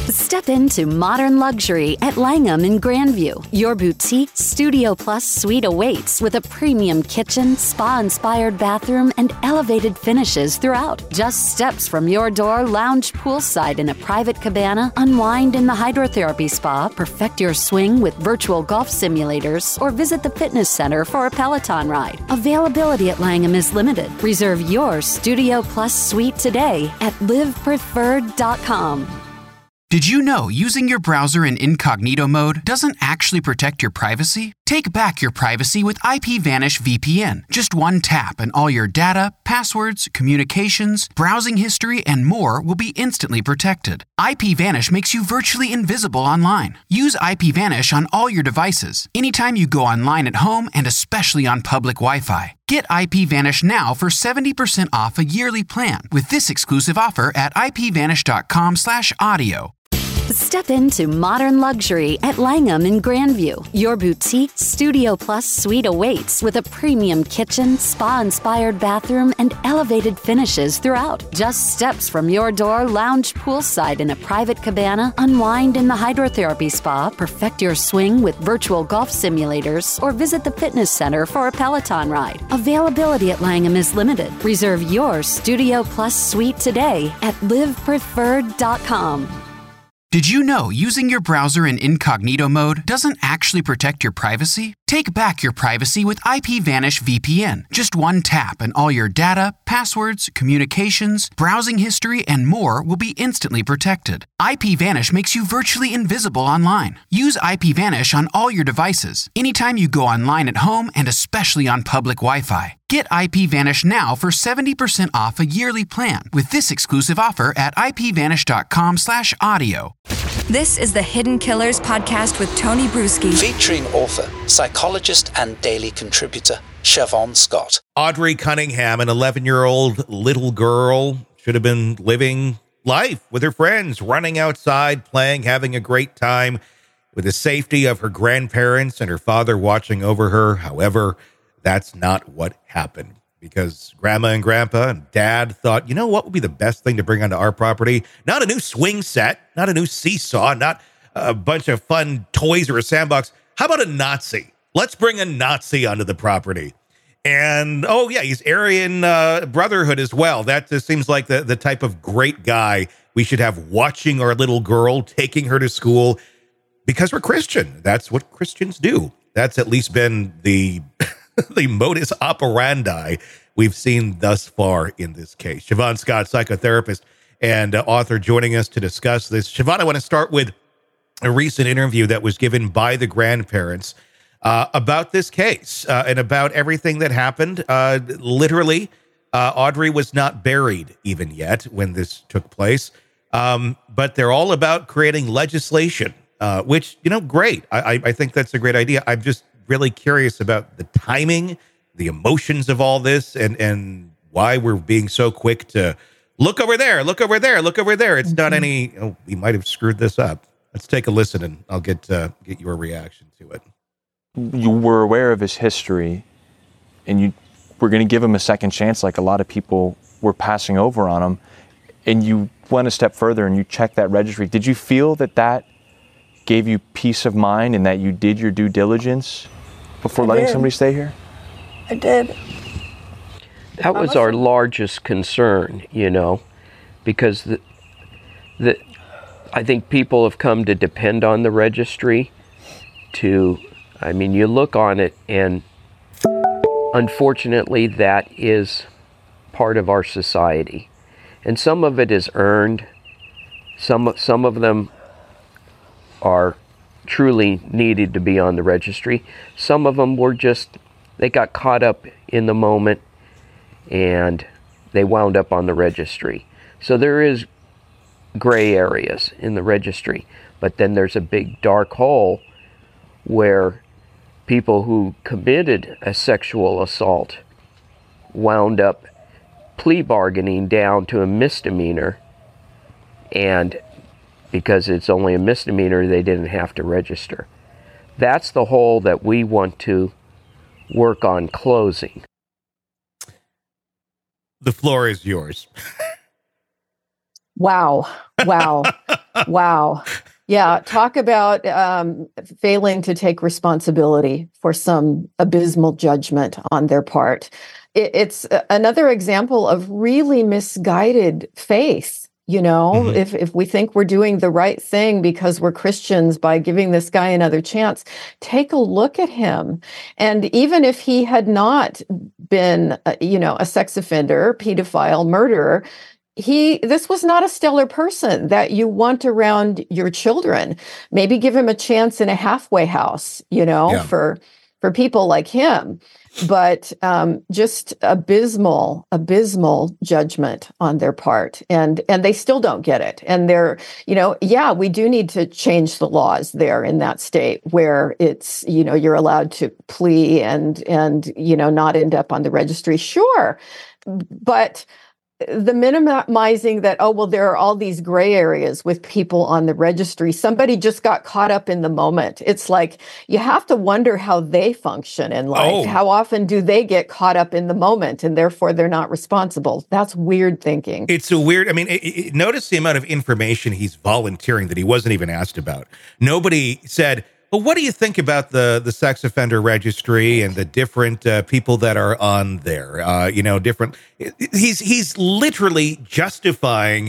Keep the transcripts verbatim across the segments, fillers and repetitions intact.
Step into modern luxury at Langham in Grandview. Your boutique Studio Plus suite awaits with a premium kitchen, spa-inspired bathroom, and elevated finishes throughout. Just steps from your door, lounge poolside in a private cabana, unwind in the hydrotherapy spa, perfect your swing with virtual golf simulators, or visit the fitness center for a Peloton ride. Availability at Langham is limited. Reserve your Studio Plus suite today at live preferred dot com. Did you know using your browser in incognito mode doesn't actually protect your privacy? Take back your privacy with IPVanish V P N. Just one tap and all your data, passwords, communications, browsing history, and more will be instantly protected. IPVanish makes you virtually invisible online. Use IPVanish on all your devices, anytime you go online at home and especially on public Wi-Fi. Get IPVanish now for seventy percent off a yearly plan with this exclusive offer at ipvanish.com slash audio. Step into modern luxury at Langham in Grandview. Your boutique Studio Plus suite awaits with a premium kitchen, spa-inspired bathroom, and elevated finishes throughout. Just steps from your door, lounge poolside in a private cabana, unwind in the hydrotherapy spa, perfect your swing with virtual golf simulators, or visit the fitness center for a Peloton ride. Availability at Langham is limited. Reserve your Studio Plus suite today at live preferred dot com. Did you know using your browser in incognito mode doesn't actually protect your privacy? Take back your privacy with IPVanish V P N. Just one tap and all your data, passwords, communications, browsing history, and more will be instantly protected. IPVanish makes you virtually invisible online. Use IPVanish on all your devices, anytime you go online at home and especially on public Wi-Fi. Get IPVanish now for seventy percent off a yearly plan with this exclusive offer at ipvanish.com slash audio. This is the Hidden Killers podcast with Tony Bruschi. Featuring author, psychologist, and daily contributor, Siobhan Scott. Audrey Cunningham, an eleven-year-old little girl, should have been living life with her friends, running outside, playing, having a great time with the safety of her grandparents and her father watching over her. However, that's not what happened, because grandma and grandpa and dad thought, you know what would be the best thing to bring onto our property? Not a new swing set, not a new seesaw, not a bunch of fun toys or a sandbox. How about a Nazi? Let's bring a Nazi onto the property. And, oh, yeah, he's Aryan uh, Brotherhood as well. That just seems like the, the type of great guy we should have watching our little girl, taking her to school, because we're Christian. That's what Christians do. That's at least been the... the modus operandi we've seen thus far in this case. Siobhan Scott, psychotherapist and uh, author, joining us to discuss this. Siobhan, I want to start with a recent interview that was given by the grandparents uh, about this case uh, and about everything that happened. Uh, literally, uh, Audrey was not buried even yet when this took place, um, but they're all about creating legislation, uh, which, you know, great. I, I think that's a great idea. I'm just really curious about the timing, the emotions of all this, and and why we're being so quick to look over there, look over there, look over there. It's not any, oh, we might have screwed this up. Let's take a listen, and I'll get uh, get your reaction to it. You were aware of his history, and you were going to give him a second chance, like a lot of people were passing over on him, and you went a step further and you checked that registry. Did you feel that that gave you peace of mind and that you did your due diligence before I letting did. somebody stay here? I did. That was our largest concern, you know, because the, the, I think people have come to depend on the registry to, I mean, you look on it and unfortunately that is part of our society. And some of it is earned. Some, some of them are truly needed to be on the registry. Some of them were just, they got caught up in the moment and they wound up on the registry. So there is gray areas in the registry, but then there's a big dark hole where people who committed a sexual assault wound up plea bargaining down to a misdemeanor, and because it's only a misdemeanor, they didn't have to register. That's the hole that we want to work on closing. The floor is yours. Wow. Wow. Wow. Yeah. Talk about um, failing to take responsibility for some abysmal judgment on their part. It, it's another example of really misguided faith. You know, mm-hmm. if, if we think we're doing the right thing because we're Christians by giving this guy another chance, take a look at him. And even if he had not been, uh, you know, a sex offender, pedophile, murderer, he, this was not a stellar person that you want around your children. Maybe give him a chance in a halfway house, you know, yeah. for, for people like him. But um, just abysmal, abysmal judgment on their part. And and they still don't get it. And they're, you know, yeah, we do need to change the laws there in that state where it's, you know, you're allowed to plea and, and you know, not end up on the registry. Sure. But the minimizing that, oh, well, there are all these gray areas with people on the registry. Somebody just got caught up in the moment. It's like you have to wonder how they function in life. Oh. How often do they get caught up in the moment and therefore they're not responsible? That's weird thinking. It's a weird, I mean, it, it, notice the amount of information he's volunteering that he wasn't even asked about. Nobody said, well, what do you think about the, the sex offender registry and the different uh, people that are on there? Uh, you know, different. He's he's literally justifying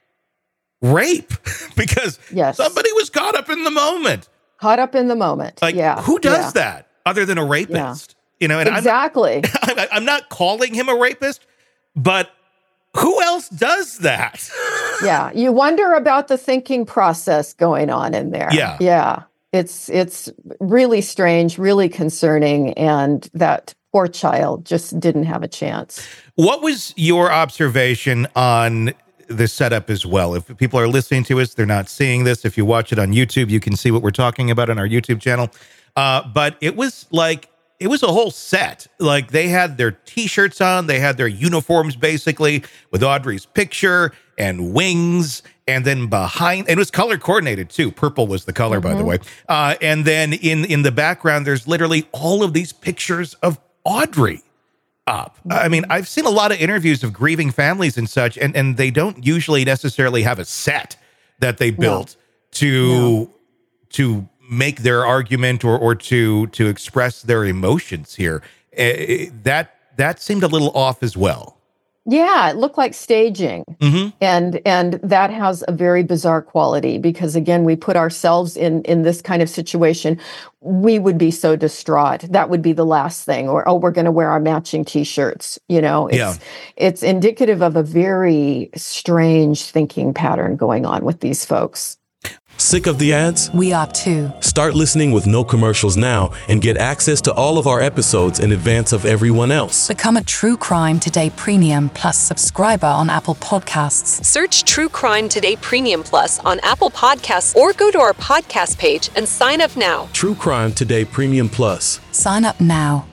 rape because yes. somebody was caught up in the moment. Caught up in the moment. Like, yeah. who does yeah. that other than a rapist? Yeah. You know, and exactly. I'm, I'm, I'm not calling him a rapist, but who else does that? Yeah, you wonder about the thinking process going on in there. Yeah, yeah. It's it's really strange, really concerning, and that poor child just didn't have a chance. What was your observation on the setup as well? If people are listening to us, they're not seeing this. If you watch it on YouTube, you can see what we're talking about on our YouTube channel. Uh, but it was like, it was a whole set. Like they had their T-shirts on, they had their uniforms basically with Audrey's picture and wings. And then behind, and it was color coordinated too. Purple was the color, mm-hmm. by the way. Uh, and then in, in the background, there's literally all of these pictures of Audrey up. I mean, I've seen a lot of interviews of grieving families and such, and, and they don't usually necessarily have a set that they built no. to no. to make their argument or or to to express their emotions here. Uh, that that seemed a little off as well. Yeah, it looked like staging. Mm-hmm. And and that has a very bizarre quality because, again, we put ourselves in, in this kind of situation. We would be so distraught. That would be the last thing. Or, oh, we're going to wear our matching T-shirts. You know, it's, yeah. it's indicative of a very strange thinking pattern going on with these folks. Sick of the ads? We are too. Start listening with no commercials now and get access to all of our episodes in advance of everyone else. Become a True Crime Today Premium Plus subscriber on Apple Podcasts. Search True Crime Today Premium Plus on Apple Podcasts or go to our podcast page and sign up now. True Crime Today Premium Plus. Sign up now.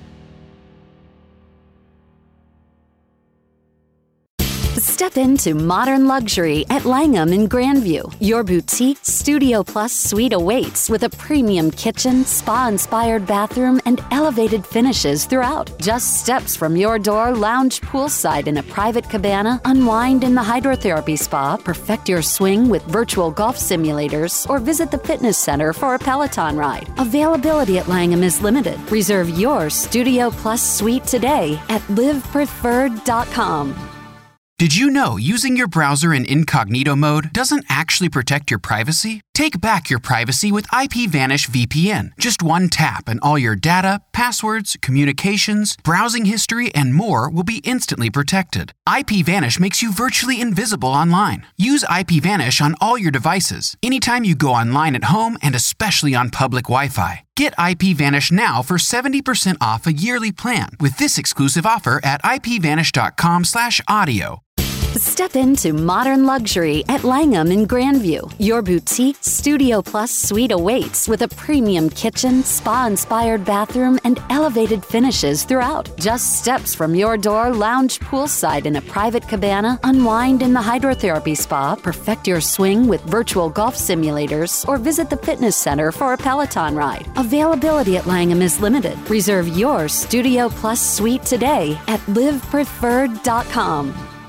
Step into modern luxury at Langham in Grandview. Your boutique Studio Plus suite awaits with a premium kitchen, spa-inspired bathroom, and elevated finishes throughout. Just steps from your door, lounge poolside in a private cabana, unwind in the hydrotherapy spa, perfect your swing with virtual golf simulators, or visit the fitness center for a Peloton ride. Availability at Langham is limited. Reserve your Studio Plus suite today at live preferred dot com. Did you know using your browser in incognito mode doesn't actually protect your privacy? Take back your privacy with IPVanish V P N. Just one tap and all your data, passwords, communications, browsing history, and more will be instantly protected. IPVanish makes you virtually invisible online. Use IPVanish on all your devices, anytime you go online at home and especially on public Wi-Fi. Get IPVanish now for seventy percent off a yearly plan with this exclusive offer at ipvanish.com slash audio. Step into modern luxury at Langham in Grandview. Your boutique Studio Plus suite awaits with a premium kitchen, spa-inspired bathroom, and elevated finishes throughout. Just steps from your door, lounge poolside in a private cabana, unwind in the hydrotherapy spa, perfect your swing with virtual golf simulators, or visit the fitness center for a Peloton ride. Availability at Langham is limited. Reserve your Studio Plus suite today at live preferred dot com.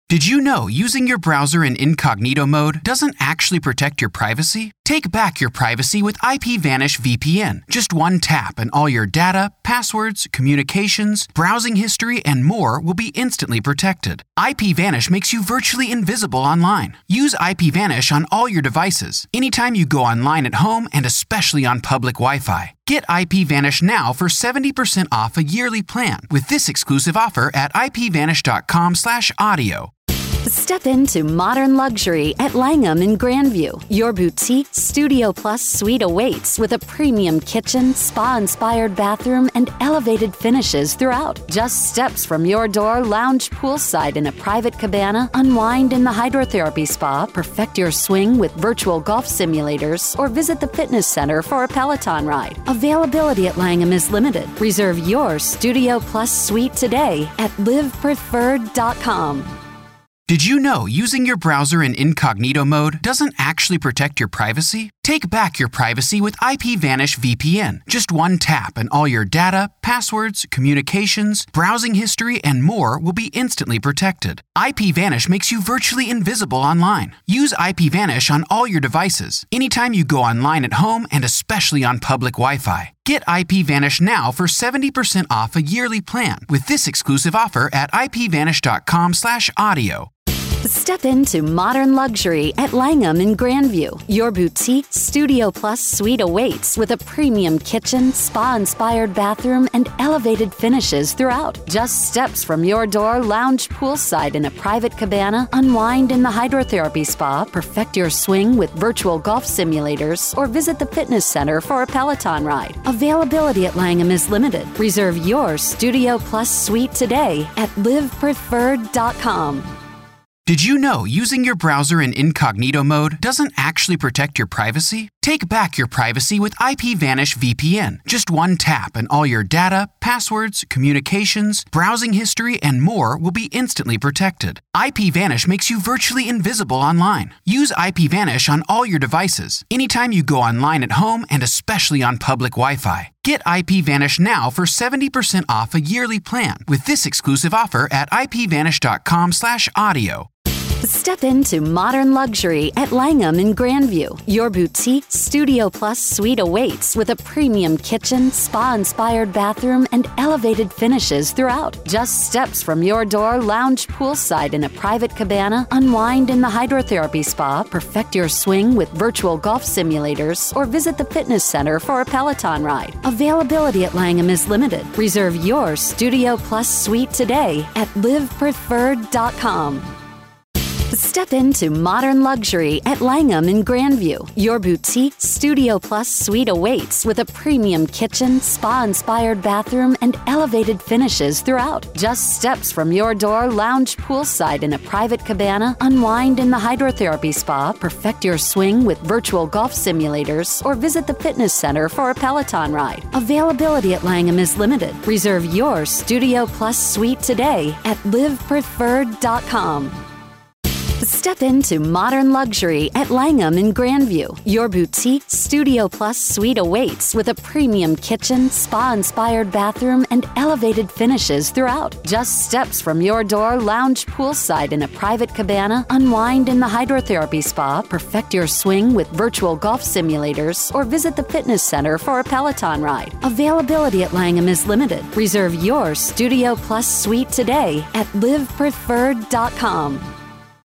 Did you know using your browser in incognito mode doesn't actually protect your privacy? Take back your privacy with IPVanish V P N. Just one tap and all your data, passwords, communications, browsing history, and more will be instantly protected. IPVanish makes you virtually invisible online. Use IPVanish on all your devices, anytime you go online at home and especially on public Wi-Fi. Get IPVanish now for seventy percent off a yearly plan with this exclusive offer at ipvanish.com slash audio. Step into modern luxury at Langham in Grandview. Your boutique Studio Plus suite awaits with a premium kitchen, spa-inspired bathroom, and elevated finishes throughout. Just steps from your door, lounge poolside in a private cabana, unwind in the hydrotherapy spa, perfect your swing with virtual golf simulators, or visit the fitness center for a Peloton ride. Availability at Langham is limited. Reserve your Studio Plus suite today at live preferred dot com. Did you know using your browser in incognito mode doesn't actually protect your privacy? Take back your privacy with IPVanish V P N. Just one tap and all your data, passwords, communications, browsing history, and more will be instantly protected. IPVanish makes you virtually invisible online. Use IPVanish on all your devices, anytime you go online at home and especially on public Wi-Fi. Get IPVanish now for seventy percent off a yearly plan with this exclusive offer at ipvanish.com slash audio. Step into modern luxury at Langham in Grandview. Your boutique Studio Plus suite awaits with a premium kitchen, spa-inspired bathroom, and elevated finishes throughout. Just steps from your door, lounge poolside in a private cabana, unwind in the hydrotherapy spa, perfect your swing with virtual golf simulators, or visit the fitness center for a Peloton ride. Availability at Langham is limited. Reserve your Studio Plus suite today at live preferred dot com. Did you know using your browser in incognito mode doesn't actually protect your privacy? Take back your privacy with IPVanish V P N. Just one tap and all your data, passwords, communications, browsing history, and more will be instantly protected. IPVanish makes you virtually invisible online. Use IPVanish on all your devices, anytime you go online at home and especially on public Wi-Fi. Get IPVanish now for seventy percent off a yearly plan with this exclusive offer at ipvanish.com slash audio. Step into modern luxury at Langham in Grandview. Your boutique Studio Plus suite awaits with a premium kitchen, spa-inspired bathroom, and elevated finishes throughout. Just steps from your door, lounge poolside in a private cabana, unwind in the hydrotherapy spa, perfect your swing with virtual golf simulators, or visit the fitness center for a Peloton ride. Availability at Langham is limited. Reserve your Studio Plus suite today at live preferred dot com. Step into modern luxury at Langham in Grandview. Your boutique Studio Plus suite awaits with a premium kitchen, spa-inspired bathroom, and elevated finishes throughout. Just steps from your door, lounge poolside in a private cabana, unwind in the hydrotherapy spa, perfect your swing with virtual golf simulators, or visit the fitness center for a Peloton ride. Availability at Langham is limited. Reserve your Studio Plus suite today at live preferred dot com. Step into modern luxury at Langham in Grandview. Your boutique Studio Plus suite awaits with a premium kitchen, spa-inspired bathroom, and elevated finishes throughout. Just steps from your door, lounge poolside in a private cabana, unwind in the hydrotherapy spa, perfect your swing with virtual golf simulators, or visit the fitness center for a Peloton ride. Availability at Langham is limited. Reserve your Studio Plus suite today at live preferred dot com.